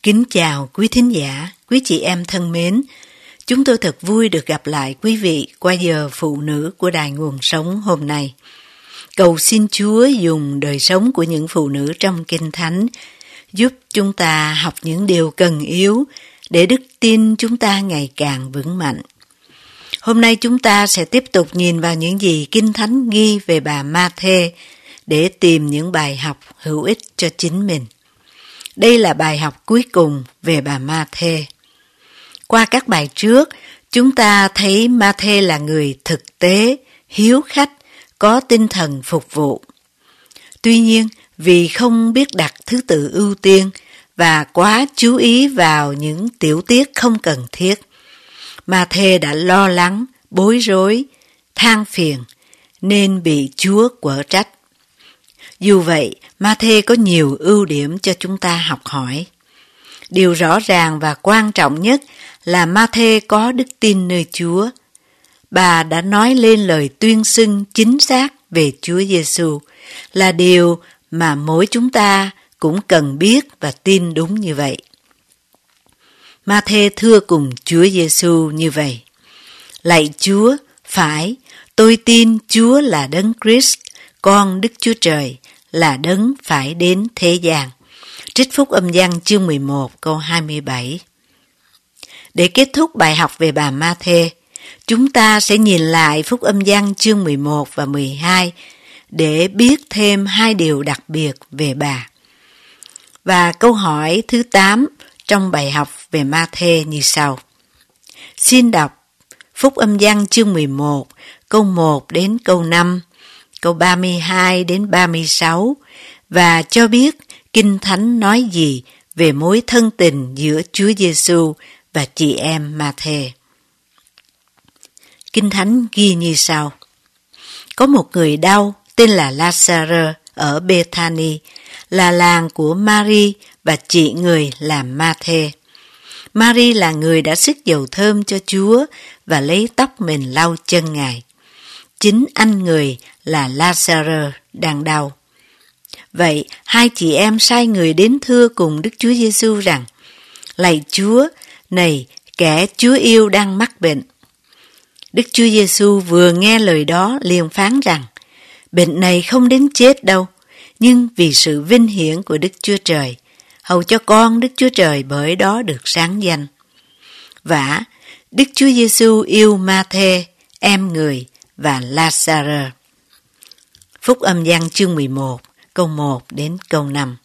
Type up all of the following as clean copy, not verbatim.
Kính chào quý thính giả, quý chị em thân mến. Chúng tôi thật vui được gặp lại quý vị qua giờ phụ nữ của Đài Nguồn Sống hôm nay. Cầu xin Chúa dùng đời sống của những phụ nữ trong Kinh Thánh giúp chúng ta học những điều cần yếu để đức tin chúng ta ngày càng vững mạnh. Hôm nay chúng ta sẽ tiếp tục nhìn vào những gì Kinh Thánh ghi về bà Ma-thê để tìm những bài học hữu ích cho chính mình. Đây là bài học cuối cùng về bà Ma-thê. Qua các bài trước, chúng ta thấy Ma-thê là người thực tế, hiếu khách, có tinh thần phục vụ. Tuy nhiên, vì không biết đặt thứ tự ưu tiên và quá chú ý vào những tiểu tiết không cần thiết, Ma-thê đã lo lắng, bối rối, than phiền, nên bị Chúa quở trách. Dù vậy, Ma-thê có nhiều ưu điểm cho chúng ta học hỏi. Điều rõ ràng và quan trọng nhất là Ma-thê có đức tin nơi Chúa. Bà đã nói lên lời tuyên xưng chính xác về Chúa Giêsu, là điều mà mỗi chúng ta cũng cần biết và tin đúng như vậy. Ma-thê thưa cùng Chúa Giêsu như vậy: Lạy Chúa, phải, tôi tin Chúa là Đấng Christ, con Đức Chúa Trời, là Đấng phải đến thế gian. Trích Phúc Âm Giăng chương 11 câu 27. Để kết thúc bài học về bà Ma-thê, chúng ta sẽ nhìn lại Phúc Âm Giăng chương 11 và 12 để biết thêm hai điều đặc biệt về bà. Và câu hỏi thứ 8 trong bài học về Ma-thê như sau. Xin đọc Phúc Âm Giăng chương 11 câu 1 đến câu 5, câu 32 đến 36 và cho biết Kinh Thánh nói gì về mối thân tình giữa Chúa Giêsu và chị em Ma-thê. Kinh Thánh ghi như sau: Có một người đau tên là La-sa-rơ ở Bê-tha-ni, là làng của Ma-ri và chị người là Ma-thê. Ma-ri là người đã xức dầu thơm cho Chúa và lấy tóc mình lau chân Ngài. Chính anh người là La-sa-rơ đang đau. Vậy hai chị em sai người đến thưa cùng Đức Chúa Giêsu rằng: Lạy Chúa, này kẻ Chúa yêu đang mắc bệnh. Đức Chúa Giêsu vừa nghe lời đó liền phán rằng: Bệnh này không đến chết đâu, nhưng vì sự vinh hiển của Đức Chúa Trời, hầu cho con Đức Chúa Trời bởi đó được sáng danh. Vả, Đức Chúa Giêsu yêu Ma-thê, em người, và La-sa-rơ. Phúc Âm Giăng chương 11, câu 1 đến câu 5.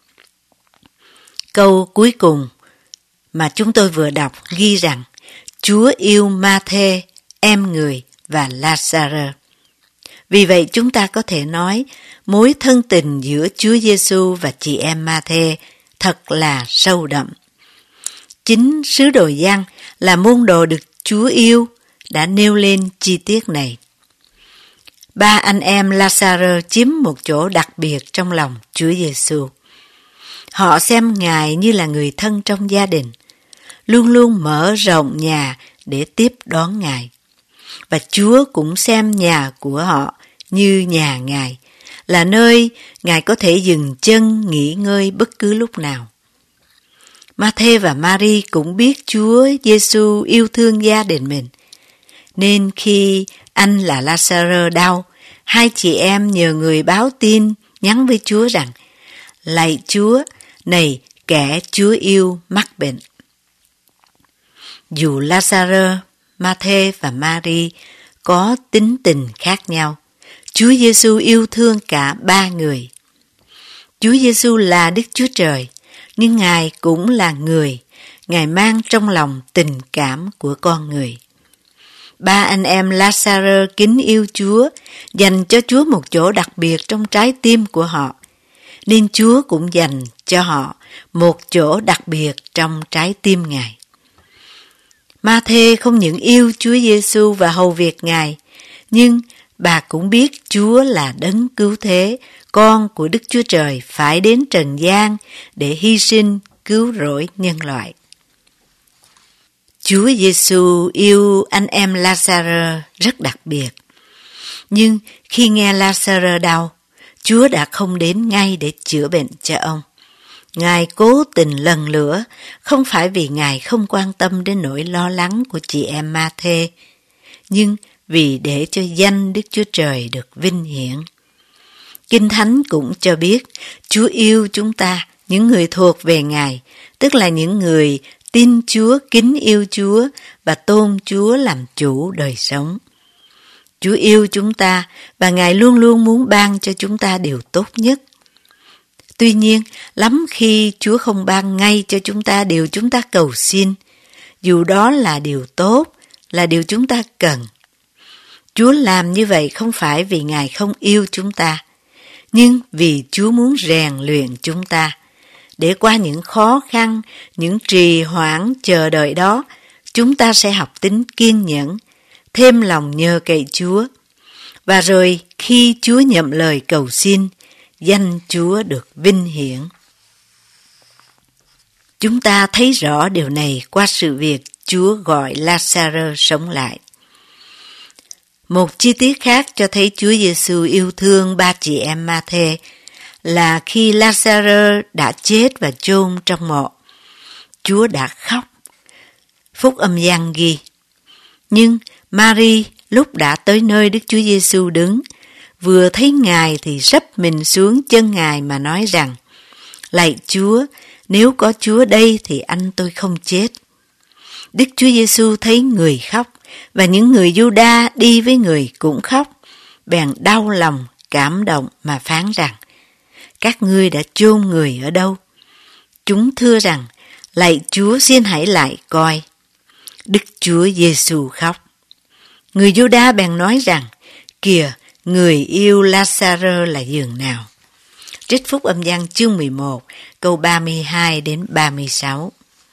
Câu cuối cùng mà chúng tôi vừa đọc ghi rằng Chúa yêu Ma-thê, em người, và La-sa-rơ. Vì vậy chúng ta có thể nói mối thân tình giữa Chúa Giêsu và chị em Ma-thê thật là sâu đậm. Chính sứ đồ Giăng là môn đồ được Chúa yêu đã nêu lên chi tiết này. Ba anh em La-sa-rơ chiếm một chỗ đặc biệt trong lòng Chúa Giêsu. Họ xem Ngài như là người thân trong gia đình, luôn luôn mở rộng nhà để tiếp đón Ngài. Và Chúa cũng xem nhà của họ như nhà Ngài, là nơi Ngài có thể dừng chân nghỉ ngơi bất cứ lúc nào. Ma-thê và Ma-ri cũng biết Chúa Giêsu yêu thương gia đình mình, nên khi anh là La-sa-rơ đau, hai chị em nhờ người báo tin nhắn với Chúa rằng: Lạy Chúa, này kẻ Chúa yêu mắc bệnh. Dù La-sa-rơ, Ma-thê và Ma-ri có tính tình khác nhau, Chúa Giêsu yêu thương cả ba người. Chúa Giêsu là Đức Chúa Trời, nhưng Ngài cũng là người. Ngài mang trong lòng tình cảm của con người. Ba anh em La-sa-rơ kính yêu Chúa, dành cho Chúa một chỗ đặc biệt trong trái tim của họ, nên Chúa cũng dành cho họ một chỗ đặc biệt trong trái tim Ngài. Ma-thê không những yêu Chúa Giêsu và hầu việc Ngài, nhưng bà cũng biết Chúa là Đấng Cứu Thế, con của Đức Chúa Trời phải đến trần gian để hy sinh cứu rỗi nhân loại. Chúa Giêsu yêu anh em La-sa-rơ rất đặc biệt. Nhưng khi nghe La-sa-rơ đau, Chúa đã không đến ngay để chữa bệnh cho ông. Ngài cố tình lần lữa, không phải vì Ngài không quan tâm đến nỗi lo lắng của chị em Ma-thê, nhưng vì để cho danh Đức Chúa Trời được vinh hiển. Kinh Thánh cũng cho biết, Chúa yêu chúng ta, những người thuộc về Ngài, tức là những người tin Chúa, kính yêu Chúa và tôn Chúa làm chủ đời sống. Chúa yêu chúng ta và Ngài luôn luôn muốn ban cho chúng ta điều tốt nhất. Tuy nhiên, lắm khi Chúa không ban ngay cho chúng ta điều chúng ta cầu xin, dù đó là điều tốt, là điều chúng ta cần. Chúa làm như vậy không phải vì Ngài không yêu chúng ta, nhưng vì Chúa muốn rèn luyện chúng ta, để qua những khó khăn, những trì hoãn chờ đợi đó, chúng ta sẽ học tính kiên nhẫn, thêm lòng nhờ cậy Chúa. Và rồi khi Chúa nhậm lời cầu xin, danh Chúa được vinh hiển. Chúng ta thấy rõ điều này qua sự việc Chúa gọi Lazarơ sống lại. Một chi tiết khác cho thấy Chúa Giêsu yêu thương ba chị em Ma-thê là khi Lazarơ đã chết và chôn trong mộ, Chúa đã khóc. Phúc Âm Giăng ghi. Nhưng Mary lúc đã tới nơi Đức Chúa Giêsu đứng, vừa thấy Ngài thì sấp mình xuống chân Ngài mà nói rằng: Lạy Chúa, nếu có Chúa đây thì anh tôi không chết. Đức Chúa Giêsu thấy người khóc và những người Giu-đa đi với người cũng khóc, bèn đau lòng, cảm động mà phán rằng: Các ngươi đã chôn người ở đâu? Chúng thưa rằng: Lạy Chúa, xin hãy lại coi. Đức Chúa Giêsu khóc. Người Giu-đa bèn nói rằng: Kìa, người yêu Lazarơ là giường nào? Trích Phúc Âm Giăng chương 11, câu 32 đến 36.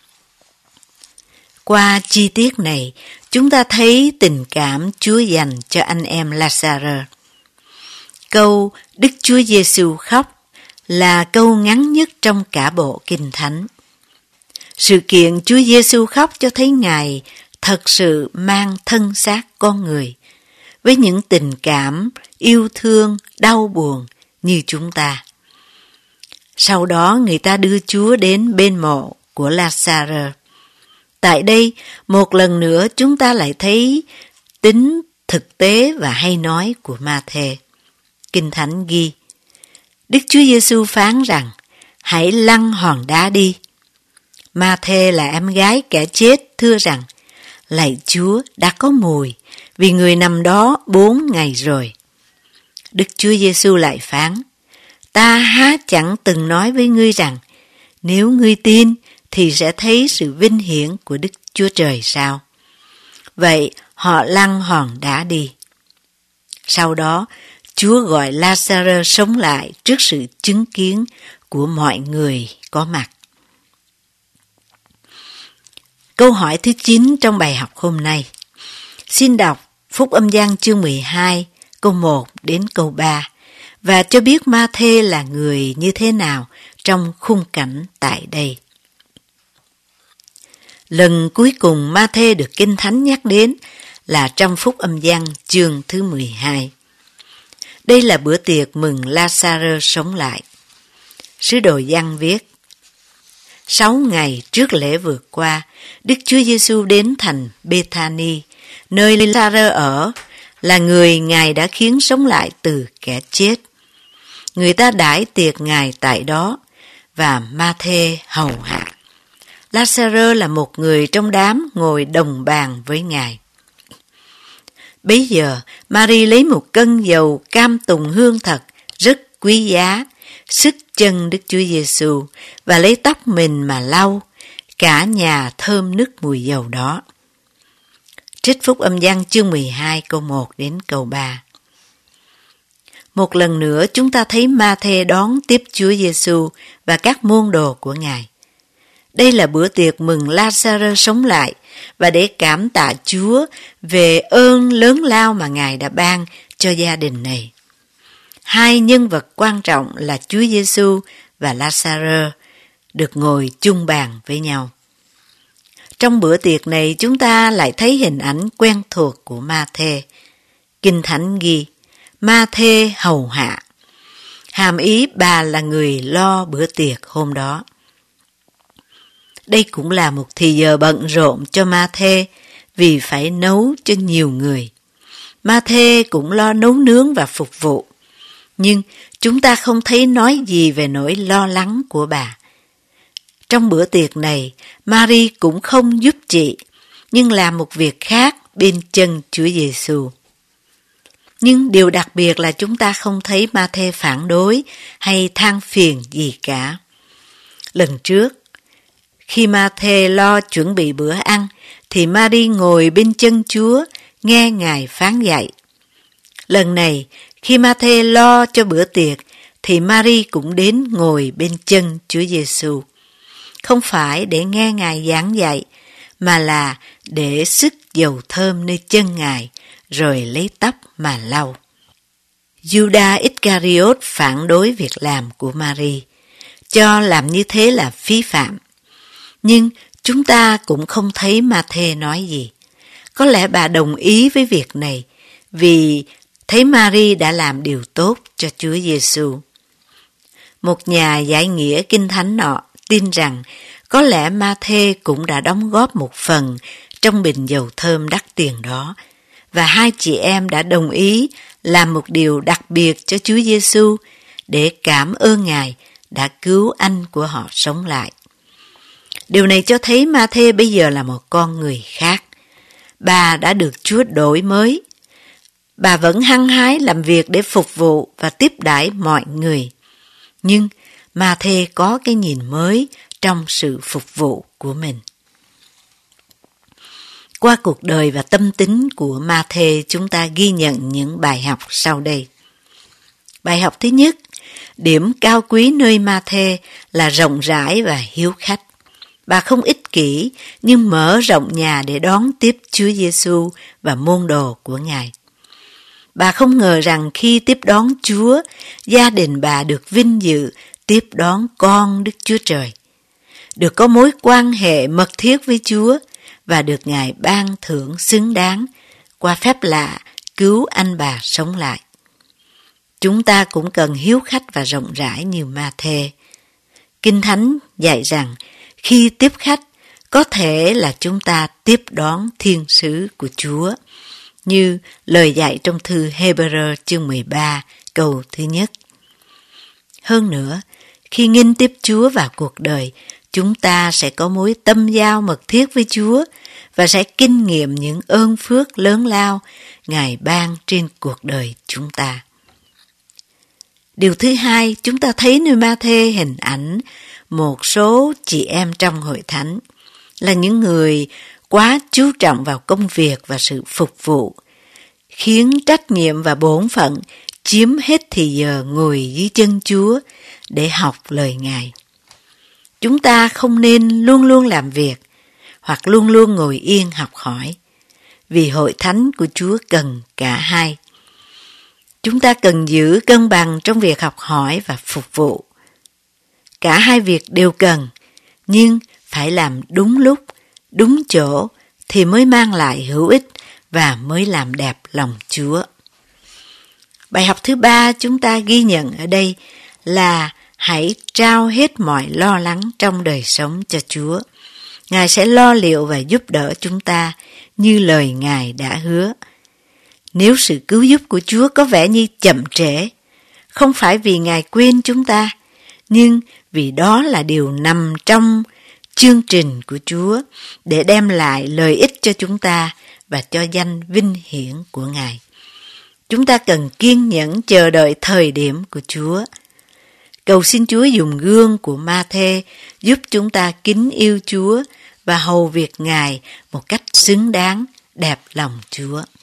Qua chi tiết này, chúng ta thấy tình cảm Chúa dành cho anh em Lazarơ. Câu Đức Chúa Giêsu khóc là câu ngắn nhất trong cả bộ Kinh Thánh. Sự kiện Chúa Giêsu khóc cho thấy Ngài thật sự mang thân xác con người, với những tình cảm, yêu thương, đau buồn như chúng ta. Sau đó người ta đưa Chúa đến bên mộ của Lazarơ. Tại đây, một lần nữa chúng ta lại thấy tính thực tế và hay nói của Ma-thê. Kinh Thánh ghi: Đức Chúa Giêsu phán rằng: Hãy lăn hòn đá đi. Ma-thê là em gái kẻ chết thưa rằng: Lạy Chúa, đã có mùi, vì người nằm đó 4 ngày rồi. Đức Chúa Giêsu lại phán: Ta há chẳng từng nói với ngươi rằng, nếu ngươi tin thì sẽ thấy sự vinh hiển của Đức Chúa Trời sao? Vậy họ lăn hòn đá đi. Sau đó, Chúa gọi Lazarơ sống lại trước sự chứng kiến của mọi người có mặt. Câu hỏi thứ 9 trong bài học hôm nay. Xin đọc Phúc Âm Giăng chương 12, câu 1 đến câu 3 và cho biết Ma-thê là người như thế nào trong khung cảnh tại đây. Lần cuối cùng Ma-thê được Kinh Thánh nhắc đến là trong Phúc Âm Giăng chương thứ 12. Đây là bữa tiệc mừng Lazarơ sống lại. Sứ đồ Giăng viết: 6 ngày trước lễ vượt qua, Đức Chúa Giêsu đến thành Bethany, nơi Lazarơ ở, là người Ngài đã khiến sống lại từ kẻ chết. Người ta đãi tiệc Ngài tại đó, và Ma-thê hầu hạ. Lazarơ là một người trong đám ngồi đồng bàn với Ngài. Bấy giờ, Mary lấy một cân dầu cam tùng hương thật, rất quý giá, xức chân Đức Chúa Giêsu và lấy tóc mình mà lau, cả nhà thơm nức mùi dầu đó. Trích Phúc Âm Giăng chương 12 câu 1 đến câu 3. Một lần nữa chúng ta thấy Ma-thê đón tiếp Chúa Giêsu và các môn đồ của Ngài. Đây là bữa tiệc mừng Lazarơ sống lại và để cảm tạ Chúa về ơn lớn lao mà Ngài đã ban cho gia đình này. Hai nhân vật quan trọng là Chúa Giêsu và Lazarơ được ngồi chung bàn với nhau. Trong bữa tiệc này chúng ta lại thấy hình ảnh quen thuộc của Ma-thê. Kinh Thánh ghi: Ma-thê hầu hạ. Hàm ý bà là người lo bữa tiệc hôm đó. Đây cũng là một thì giờ bận rộn cho Ma-thê vì phải nấu cho nhiều người. Ma-thê cũng lo nấu nướng và phục vụ. Nhưng chúng ta không thấy nói gì về nỗi lo lắng của bà. Trong bữa tiệc này, Mary cũng không giúp chị, nhưng làm một việc khác bên chân Chúa Giêsu. Nhưng điều đặc biệt là chúng ta không thấy Ma-thê phản đối hay than phiền gì cả. Lần trước, khi Ma-thê lo chuẩn bị bữa ăn, thì Mary ngồi bên chân Chúa nghe Ngài phán dạy. Lần này, khi Ma-thê lo cho bữa tiệc, thì Mary cũng đến ngồi bên chân Chúa Giêsu. Không phải để nghe Ngài giảng dạy, mà là để sức dầu thơm nơi chân Ngài, rồi lấy tóc mà lau. Judas Iscariot phản đối việc làm của Mary, cho làm như thế là phí phạm. Nhưng chúng ta cũng không thấy Ma-thê nói gì. Có lẽ bà đồng ý với việc này, vì thấy Mary đã làm điều tốt cho Chúa Giêsu. Một nhà giải nghĩa kinh thánh nọ tin rằng có lẽ Ma-thê cũng đã đóng góp một phần trong bình dầu thơm đắt tiền đó, và hai chị em đã đồng ý làm một điều đặc biệt cho Chúa Giêsu để cảm ơn Ngài đã cứu anh của họ sống lại. Điều này cho thấy Ma-thê bây giờ là một con người khác. Bà đã được Chúa đổi mới. Bà vẫn hăng hái làm việc để phục vụ và tiếp đãi mọi người. Nhưng Ma-thê có cái nhìn mới trong sự phục vụ của mình. Qua cuộc đời và tâm tính của Ma-thê, chúng ta ghi nhận những bài học sau đây. Bài học thứ nhất, điểm cao quý nơi Ma-thê là rộng rãi và hiếu khách. Bà không ích kỷ, nhưng mở rộng nhà để đón tiếp Chúa Giêsu và môn đồ của Ngài. Bà không ngờ rằng khi tiếp đón Chúa, gia đình bà được vinh dự tiếp đón con Đức Chúa Trời, được có mối quan hệ mật thiết với Chúa và được Ngài ban thưởng xứng đáng qua phép lạ cứu anh bà sống lại. Chúng ta cũng cần hiếu khách và rộng rãi như Ma-thê. Kinh Thánh dạy rằng khi tiếp khách, có thể là chúng ta tiếp đón thiên sứ của Chúa, như lời dạy trong thư Hebrew chương 13 câu thứ nhất. Hơn nữa, khi nghinh tiếp Chúa vào cuộc đời, chúng ta sẽ có mối tâm giao mật thiết với Chúa và sẽ kinh nghiệm những ơn phước lớn lao Ngài ban trên cuộc đời chúng ta. Điều thứ hai, chúng ta thấy nơi Ma-thê hình ảnh một số chị em trong hội thánh là những người quá chú trọng vào công việc và sự phục vụ, khiến trách nhiệm và bổn phận chiếm hết thì giờ ngồi dưới chân Chúa để học lời Ngài. Chúng ta không nên luôn luôn làm việc hoặc luôn luôn ngồi yên học hỏi, vì hội thánh của Chúa cần cả hai. Chúng ta cần giữ cân bằng trong việc học hỏi và phục vụ. Cả hai việc đều cần, nhưng phải làm đúng lúc, đúng chỗ thì mới mang lại hữu ích và mới làm đẹp lòng Chúa. Bài học thứ ba chúng ta ghi nhận ở đây là hãy trao hết mọi lo lắng trong đời sống cho Chúa. Ngài sẽ lo liệu và giúp đỡ chúng ta như lời Ngài đã hứa. Nếu sự cứu giúp của Chúa có vẻ như chậm trễ, không phải vì Ngài quên chúng ta, nhưng vì đó là điều nằm trong chương trình của Chúa để đem lại lợi ích cho chúng ta và cho danh vinh hiển của Ngài. Chúng ta cần kiên nhẫn chờ đợi thời điểm của Chúa. Cầu xin Chúa dùng gương của Ma-thê giúp chúng ta kính yêu Chúa và hầu việc Ngài một cách xứng đáng, đẹp lòng Chúa.